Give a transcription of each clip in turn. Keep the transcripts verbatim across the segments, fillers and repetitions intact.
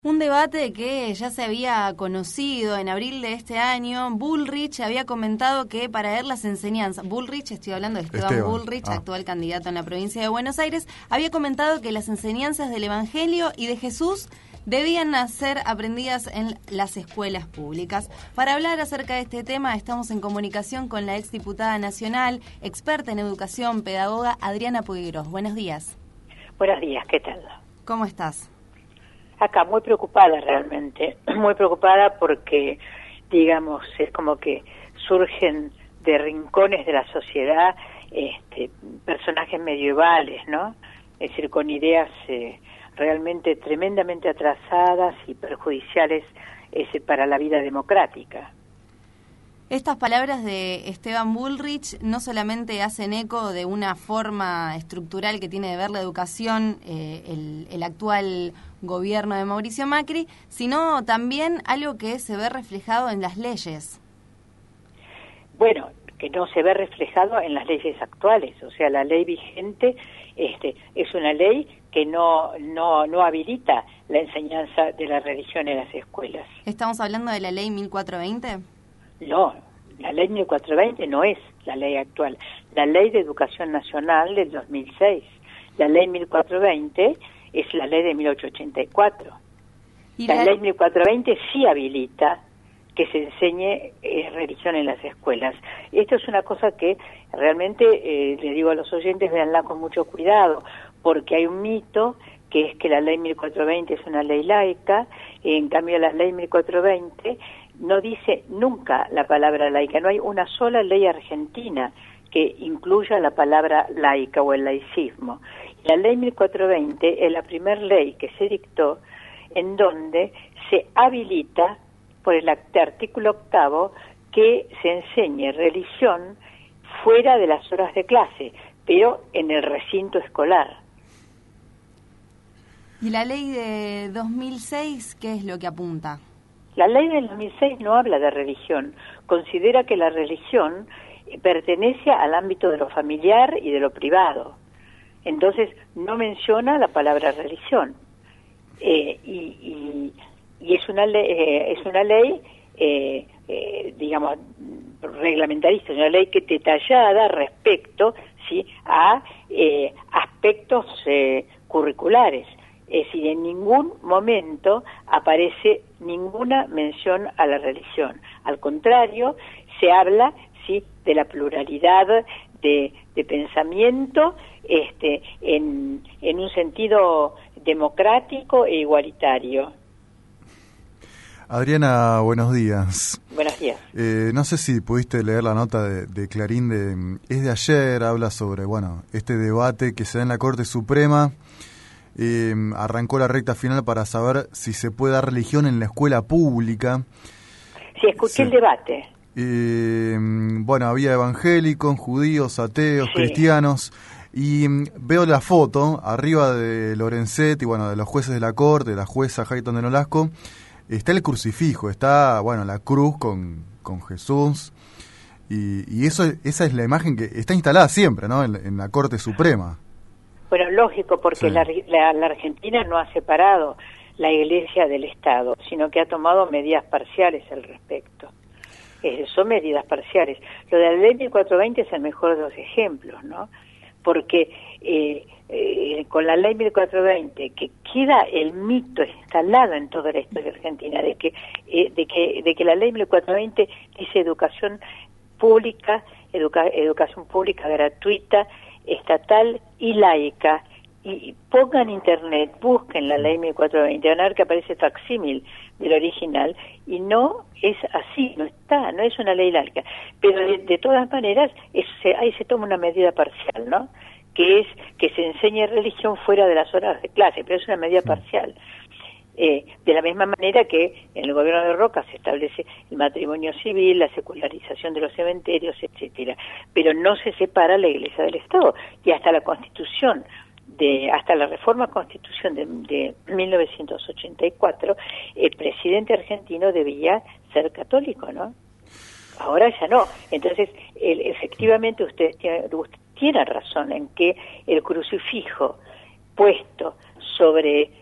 Un debate que ya se había conocido en abril de este año. Bullrich había comentado que para él las enseñanzas, Bullrich, estoy hablando de Esteban, Esteban. Bullrich, ah. actual candidato en la provincia de Buenos Aires, había comentado que las enseñanzas del Evangelio y de Jesús debían ser aprendidas en las escuelas públicas. Para hablar acerca de este tema estamos en comunicación con la exdiputada nacional, experta en educación, pedagoga, Adriana Puigros. Buenos días. Buenos días, ¿qué tal? ¿Cómo estás? Acá muy preocupada realmente, muy preocupada porque, digamos, es como que surgen de rincones de la sociedad este, personajes medievales, ¿no? Es decir, con ideas eh, realmente tremendamente atrasadas y perjudiciales ese, para la vida democrática. Estas palabras de Esteban Bullrich no solamente hacen eco de una forma estructural que tiene de ver la educación eh, el, el actual gobierno de Mauricio Macri, sino también algo que se ve reflejado en las leyes. Bueno, que no se ve reflejado en las leyes actuales, o sea, la ley vigente este, es una ley que no, no, no habilita la enseñanza de la religión en las escuelas. ¿Estamos hablando de la ley mil cuatrocientos veinte? No, la ley mil cuatrocientos veinte no es la ley actual. La ley de educación nacional del dos mil seis. La ley mil cuatrocientos veinte es la ley de mil ochocientos ochenta y cuatro. ¿Y la, la ley mil cuatrocientos veinte sí habilita que se enseñe eh, religión en las escuelas. Esto es una cosa que realmente, eh, le digo a los oyentes, véanla con mucho cuidado, porque hay un mito que es que la ley mil cuatrocientos veinte es una ley laica, y en cambio la ley mil cuatrocientos veinte no dice nunca la palabra laica. No hay una sola ley argentina que incluya la palabra laica o el laicismo. La ley mil cuatrocientos veinte es la primera ley que se dictó en donde se habilita por el artículo octavo que se enseñe religión fuera de las horas de clase, pero en el recinto escolar. ¿Y la ley de dos mil seis qué es lo que apunta? La ley del dos mil seis no habla de religión, considera que la religión pertenece al ámbito de lo familiar y de lo privado. Entonces no menciona la palabra religión. Eh, y, y, y es una ley, eh, es una ley eh, eh, digamos, reglamentarista, una ley que detallada respecto, ¿sí?, a eh, aspectos eh, curriculares. Es decir, en ningún momento aparece ninguna mención a la religión. Al contrario, se habla, sí, de la pluralidad de, de pensamiento este, en, en un sentido democrático e igualitario. Adriana, buenos días. Buenos días. Eh, no sé si pudiste leer la nota de, de Clarín, de, es de ayer, habla sobre, bueno, este debate que se da en la Corte Suprema. Eh, arrancó la recta final para saber si se puede dar religión en la escuela pública. Sí, escuché sí. el debate. Eh, bueno, había evangélicos, judíos, ateos, sí. cristianos, y veo la foto arriba de Lorenzetti, bueno, de los jueces de la Corte, de la jueza Hayton de Nolasco, está el crucifijo, está, bueno, la cruz con, con Jesús, y, y eso, esa es la imagen que está instalada siempre, ¿no?, en, en la Corte Suprema. Bueno, lógico, porque sí. la, la, la Argentina no ha separado la Iglesia del Estado, sino que ha tomado medidas parciales al respecto. Eh, son medidas parciales. Lo de la ley mil cuatrocientos veinte es el mejor de los ejemplos, ¿no? Porque eh, eh, con la ley mil cuatrocientos veinte, que queda el mito instalado en toda la historia argentina, de que, eh, de que, de que la ley mil cuatrocientos veinte dice educación pública, educa, educación pública gratuita, estatal y laica, y pongan internet, busquen la ley mil cuatrocientos veinte, van a ver que aparece facsímil del original, y no es así, no está, no es una ley laica, pero de, de todas maneras es, se, ahí se toma una medida parcial, ¿no?, que es que se enseñe religión fuera de las horas de clase, pero es una medida parcial. Eh, de la misma manera que en el gobierno de Roca se establece el matrimonio civil, la secularización de los cementerios, etcétera, pero no se separa la Iglesia del Estado, y hasta la Constitución, de hasta la reforma Constitución de, de mil novecientos ochenta y cuatro, el presidente argentino debía ser católico, ¿no? Ahora ya no. Entonces, el, efectivamente usted tiene, usted tiene razón en que el crucifijo puesto sobre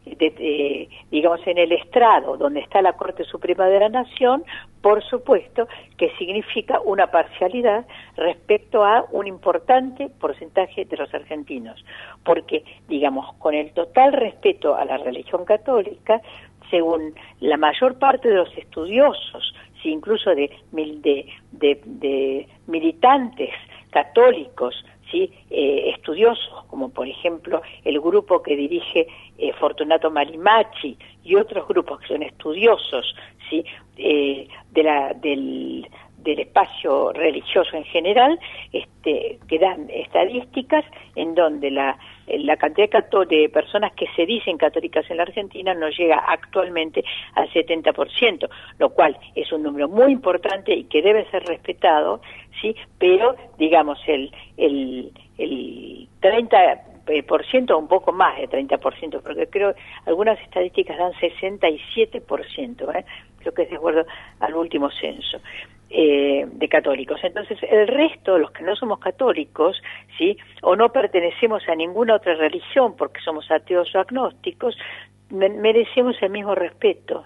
de, de, digamos, en el estrado donde está la Corte Suprema de la Nación, por supuesto que significa una parcialidad respecto a un importante porcentaje de los argentinos, porque, digamos, con el total respeto a la religión católica, según la mayor parte de los estudiosos, sí, incluso de, de, de, de militantes católicos, ¿sí? eh, estudiosos, como por ejemplo el grupo que dirige eh, Fortunato Marimachi y otros grupos que son estudiosos, ¿sí? eh, de la, del, del espacio religioso en general, este, que dan estadísticas en donde la, la cantidad de personas que se dicen católicas en la Argentina no llega actualmente al setenta por ciento, lo cual es un número muy importante y que debe ser respetado, sí, pero digamos el el el treinta por ciento o un poco más de treinta por ciento, porque creo algunas estadísticas dan sesenta y siete por ciento, ¿eh? Creo que es de acuerdo al último censo eh, de católicos. Entonces el resto, los que no somos católicos, sí, o no pertenecemos a ninguna otra religión porque somos ateos o agnósticos, me merecemos el mismo respeto.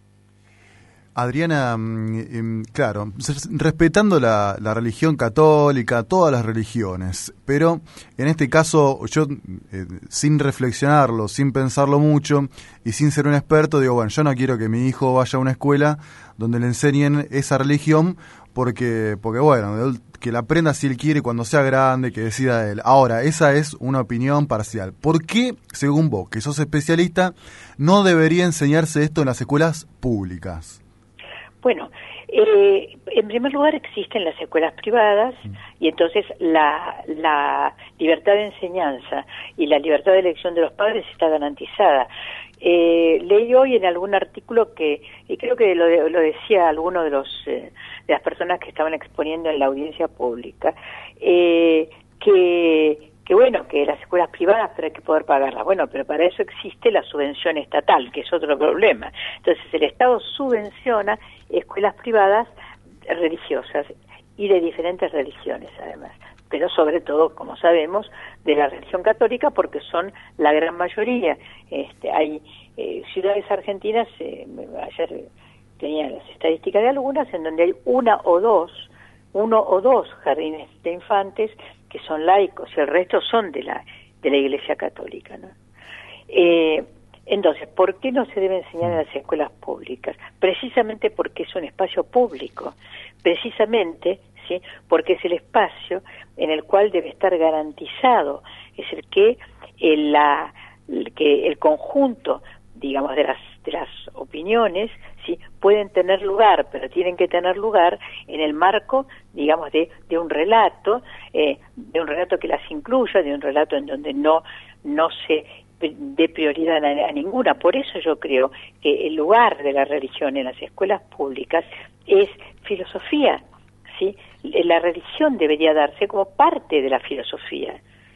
Adriana, claro, respetando la, la religión católica, todas las religiones, pero en este caso yo, eh, sin reflexionarlo, sin pensarlo mucho y sin ser un experto, digo, bueno, yo no quiero que mi hijo vaya a una escuela donde le enseñen esa religión porque, porque bueno, que la aprenda si él quiere cuando sea grande, que decida él. Ahora, esa es una opinión parcial. ¿Por qué, según vos, que sos especialista, no debería enseñarse esto en las escuelas públicas? Bueno, eh, en primer lugar existen las escuelas privadas y entonces la, la libertad de enseñanza y la libertad de elección de los padres está garantizada. Eh, leí hoy en algún artículo que, y creo que lo, lo decía alguno de los eh, de las personas que estaban exponiendo en la audiencia pública, eh, que que bueno, que las escuelas privadas, pero hay que poder pagarlas. Bueno, pero para eso existe la subvención estatal, que es otro problema. Entonces el Estado subvenciona escuelas privadas religiosas y de diferentes religiones además, pero sobre todo, como sabemos, de la religión católica porque son la gran mayoría. Este, hay eh, ciudades argentinas, eh, ayer tenía las estadísticas de algunas, en donde hay una o dos, uno o dos jardines de infantes que son laicos y el resto son de la de la Iglesia Católica, ¿no? Eh, entonces, ¿por qué no se debe enseñar en las escuelas públicas? Precisamente porque es un espacio público, precisamente, ¿sí? Porque es el espacio en el cual debe estar garantizado, es el que el, la el, que el conjunto, digamos, de las de las opiniones, sí, pueden tener lugar, pero tienen que tener lugar en el marco, digamos, de, de un relato, eh, de un relato que las incluya, de un relato en donde no no se dé prioridad a, a ninguna. Por eso yo creo que el lugar de la religión en las escuelas públicas es filosofía, ¿sí? La religión debería darse como parte de la filosofía.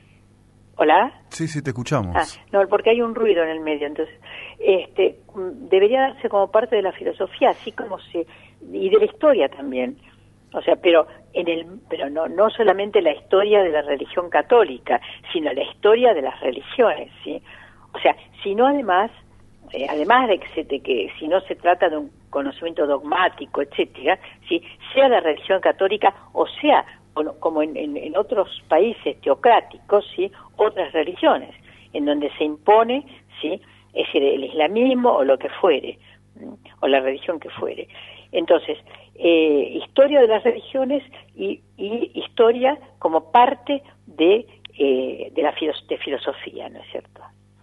¿Hola? Sí, sí, te escuchamos. Ah, no, porque hay un ruido en el medio, entonces, este, debería darse como parte de la filosofía, así como se, y de la historia también, o sea, pero en el, pero no, no solamente la historia de la religión católica, sino la historia de las religiones, ¿sí? O sea, sino además, eh, además de que, se, de que si no se trata de un conocimiento dogmático, etcétera, ¿sí? Sea la religión católica o sea como en, en, en otros países teocráticos, sí, otras religiones, en donde se impone, sí, es decir, el islamismo o lo que fuere, o la religión que fuere. Entonces, eh, historia de las religiones y, y historia como parte de, eh, de la filos de filosofía, ¿no es cierto?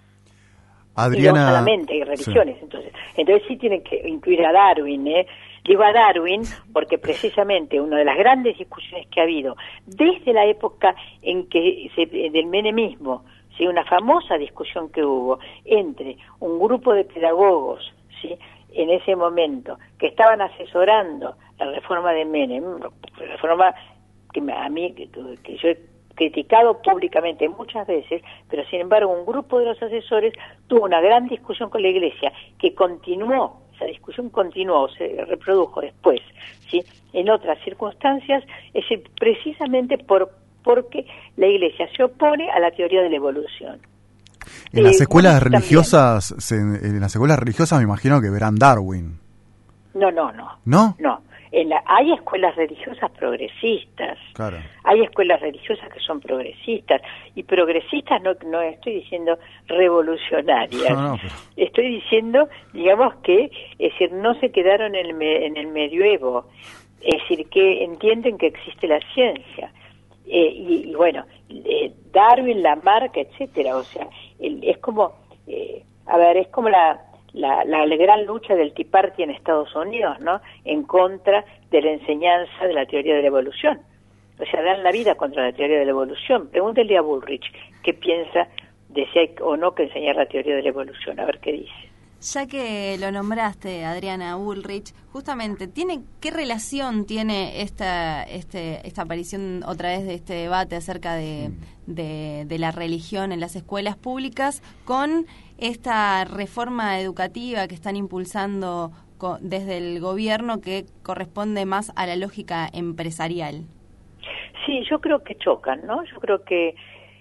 Adriana, y no solamente hay religiones, sí. entonces, entonces sí tienen que incluir a Darwin, ¿eh? Digo a Darwin porque precisamente una de las grandes discusiones que ha habido desde la época en que se, del menemismo, ¿sí? Una famosa discusión que hubo entre un grupo de pedagogos, ¿sí? En ese momento que estaban asesorando la reforma de Menem, reforma que a mí que, que yo he criticado públicamente muchas veces, pero sin embargo un grupo de los asesores tuvo una gran discusión con la Iglesia que continuó. Esa discusión continuó, se reprodujo después, ¿sí? En otras circunstancias, es precisamente por porque la Iglesia se opone a la teoría de la evolución. En las escuelas religiosas, se, en las escuelas religiosas me imagino que verán Darwin. No, no, no. ¿No? No. En la, hay escuelas religiosas progresistas. Claro. Hay escuelas religiosas que son progresistas. Y progresistas no, no estoy diciendo revolucionarias. No, no, pero... Estoy diciendo, digamos que, es decir, no se quedaron en el, en el medioevo. Es decir, que entienden que existe la ciencia. Eh, y, y bueno, eh, Darwin, Lamarck, etcétera. O sea, el, es como, eh, a ver, es como la... La, la, la gran lucha del Tea Party en Estados Unidos, ¿no? En contra de la enseñanza de la teoría de la evolución. O sea, dan la vida contra la teoría de la evolución. Pregúntele a Bullrich qué piensa de si hay o no que enseñar la teoría de la evolución, a ver qué dice. Ya que lo nombraste, Adriana, Bullrich, justamente, ¿tiene qué relación tiene esta este, esta aparición otra vez de este debate acerca de, de, de la religión en las escuelas públicas con esta reforma educativa que están impulsando co- desde el gobierno que corresponde más a la lógica empresarial? Sí, yo creo que chocan, ¿no? Yo creo que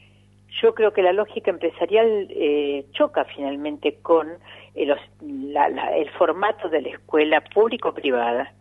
yo creo que la lógica empresarial eh, choca finalmente con eh, los, la, la, el formato de la escuela público-privada.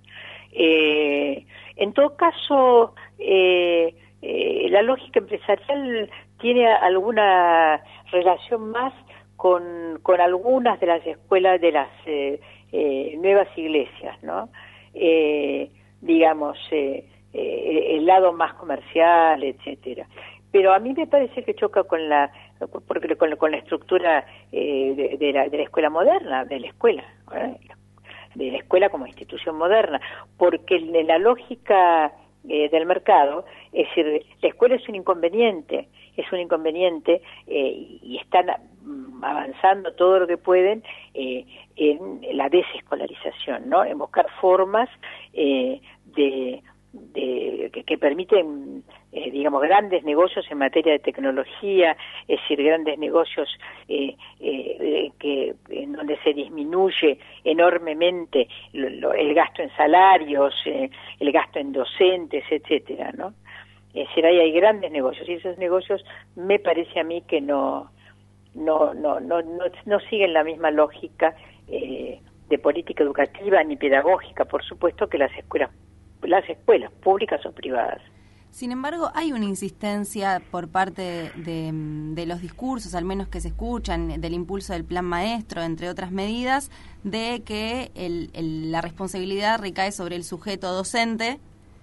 Eh, en todo caso, eh, eh, la lógica empresarial tiene alguna relación más con, con algunas de las escuelas de las eh, eh, nuevas iglesias, ¿no? Eh, digamos, eh, eh, el lado más comercial, etcétera. Pero a mí me parece que choca con la porque con, con la estructura eh, de, de, la, de la escuela moderna, de la escuela, ¿eh? de la escuela como institución moderna, porque la lógica eh, del mercado, es decir, la escuela es un inconveniente, es un inconveniente eh, y están avanzando todo lo que pueden eh, en la desescolarización, ¿no? En buscar formas eh, de De, que, que permiten, eh, digamos, grandes negocios en materia de tecnología, es decir, grandes negocios eh, eh, que en donde se disminuye enormemente lo, lo, el gasto en salarios, eh, el gasto en docentes, etcétera, ¿no? Es decir, ahí hay grandes negocios y esos negocios me parece a mí que no no no no no, no siguen la misma lógica eh, de política educativa ni pedagógica, por supuesto, que las escuelas las escuelas públicas o privadas. Sin embargo, hay una insistencia por parte de, de, de los discursos, al menos que se escuchan, del impulso del plan maestro, entre otras medidas, de que el, el, la responsabilidad recae sobre el sujeto docente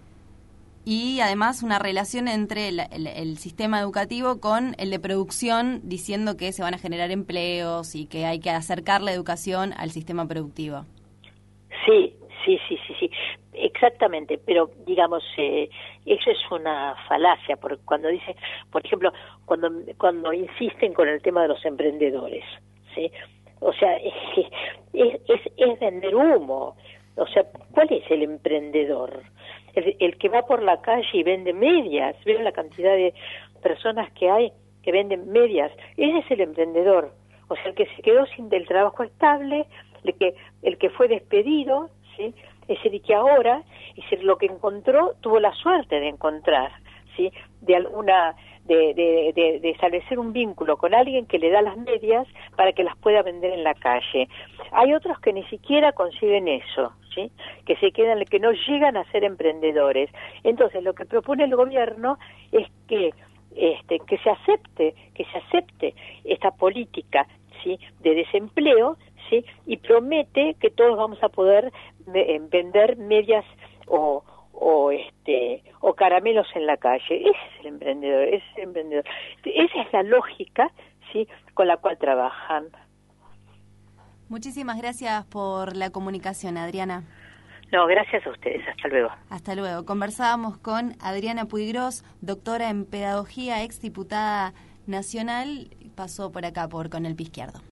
y además una relación entre el, el, el sistema educativo con el de producción, diciendo que se van a generar empleos y que hay que acercar la educación al sistema productivo. Sí, sí, sí, sí, sí. Exactamente, pero digamos, eh, eso es una falacia, porque cuando dice, por ejemplo, cuando cuando insisten con el tema de los emprendedores, ¿sí? O sea, es, es, es, es vender humo. O sea, ¿cuál es el emprendedor? El, el que va por la calle y vende medias, ¿ven la cantidad de personas que hay que venden medias? Ese es el emprendedor. O sea, el que se quedó sin del trabajo estable, el que el que fue despedido, ¿sí? Es decir, que ahora, es decir, lo que encontró, tuvo la suerte de encontrar, ¿sí? De alguna, de, de, de, de establecer un vínculo con alguien que le da las medias para que las pueda vender en la calle. Hay otros que ni siquiera consiguen eso, ¿sí? Que se quedan, que no llegan a ser emprendedores. Entonces, lo que propone el gobierno es que, este, que se acepte, que se acepte esta política, ¿sí? De desempleo, ¿sí? Y promete que todos vamos a poder vender medias o o este o caramelos en la calle. Ese es el emprendedor, ese es el emprendedor. Esa es la lógica, ¿sí? Con la cual trabajan. Muchísimas gracias por la comunicación, Adriana. No, gracias a ustedes. Hasta luego. Hasta luego. Conversábamos con Adriana Puigros, doctora en pedagogía, exdiputada nacional, pasó por acá por Con el Pie Izquierdo.